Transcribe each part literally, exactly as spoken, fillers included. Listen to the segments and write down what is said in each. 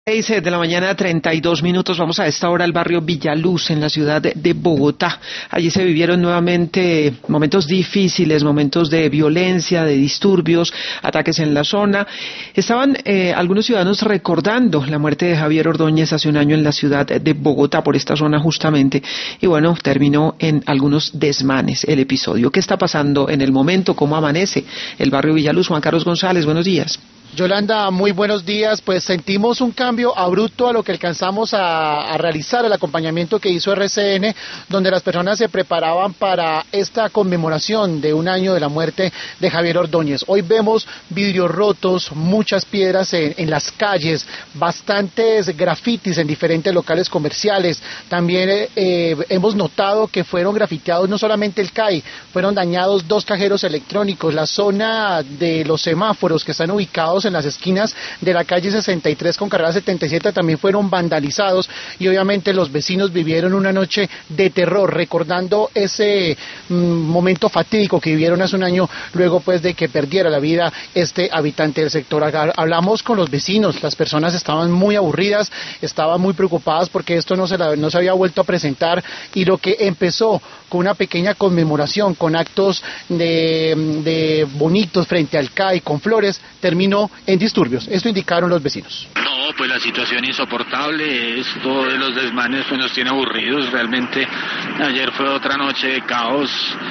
seis de la mañana, treinta y dos minutos. Vamos a esta hora al barrio Villaluz, en la ciudad de, de Bogotá. Allí se vivieron nuevamente momentos difíciles, momentos de violencia, de disturbios, ataques en la zona. Estaban eh, algunos ciudadanos recordando la muerte de Javier Ordóñez hace un año en la ciudad de Bogotá, por esta zona justamente. Y bueno, terminó en algunos desmanes el episodio. ¿Qué está pasando en el momento? ¿Cómo amanece el barrio Villaluz? Juan Carlos González, buenos días. Yolanda, muy buenos días. Pues sentimos un cambio abrupto a lo que alcanzamos a, a realizar, el acompañamiento que hizo R C N, donde las personas se preparaban para esta conmemoración de un año de la muerte de Javier Ordóñez. Hoy vemos vidrios rotos, muchas piedras en, en las calles, bastantes grafitis en diferentes locales comerciales. También eh, hemos notado que fueron grafiteados no solamente el C A I, fueron dañados dos cajeros electrónicos, la zona de los semáforos que están ubicados en las esquinas de la calle sesenta y tres con carrera setenta y siete también fueron vandalizados, y obviamente los vecinos vivieron una noche de terror, recordando ese mm, momento fatídico que vivieron hace un año, luego pues de que perdiera la vida este habitante del sector. Hablamos con los vecinos, las personas estaban muy aburridas, estaban muy preocupadas porque esto no se, la, no se había vuelto a presentar, y lo que empezó con una pequeña conmemoración, con actos de, de bonitos frente al C A I, con flores, terminó en disturbios. Esto indicaron los vecinos. No, pues la situación insoportable, esto de los desmanes pues nos tiene aburridos realmente. Ayer fue otra noche de caos,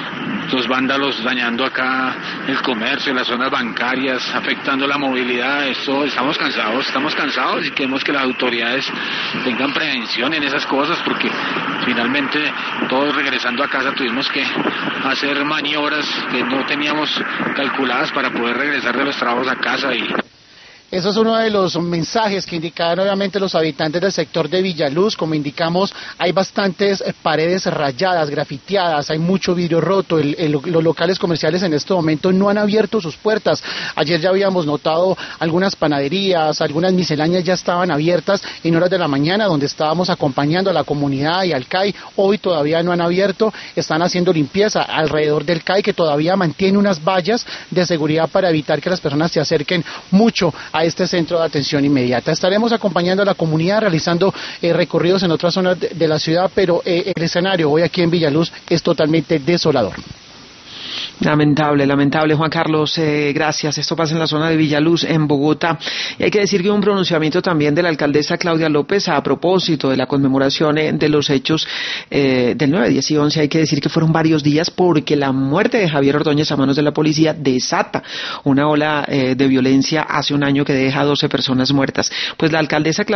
los vándalos dañando acá el comercio, las zonas bancarias, afectando la movilidad. Esto, estamos cansados, estamos cansados y queremos que las autoridades tengan prevención en esas cosas, porque finalmente todos regresando a casa tuvimos que hacer maniobras que no teníamos calculadas para poder regresar de los trabajos a casa. Y eso es uno de los mensajes que indicaron obviamente los habitantes del sector de Villaluz. Como indicamos, hay bastantes paredes rayadas, grafiteadas, hay mucho vidrio roto, el, el, los locales comerciales en este momento no han abierto sus puertas. Ayer ya habíamos notado algunas panaderías, algunas misceláneas ya estaban abiertas en horas de la mañana, donde estábamos acompañando a la comunidad y al C A I. Hoy todavía no han abierto, están haciendo limpieza alrededor del C A I, que todavía mantiene unas vallas de seguridad para evitar que las personas se acerquen mucho a este centro de atención inmediata. Estaremos acompañando a la comunidad, realizando eh, recorridos en otras zonas de, de la ciudad, pero eh, el escenario hoy aquí en Villaluz es totalmente desolador. Lamentable, lamentable, Juan Carlos, eh, gracias. Esto pasa en la zona de Villaluz, en Bogotá. Y hay que decir que hubo un pronunciamiento también de la alcaldesa Claudia López a propósito de la conmemoración eh, de los hechos eh, del nueve, diez y once. Hay que decir que fueron varios días, porque la muerte de Javier Ordóñez a manos de la policía desata una ola eh, de violencia hace un año que deja doce personas muertas. Pues la alcaldesa Claudia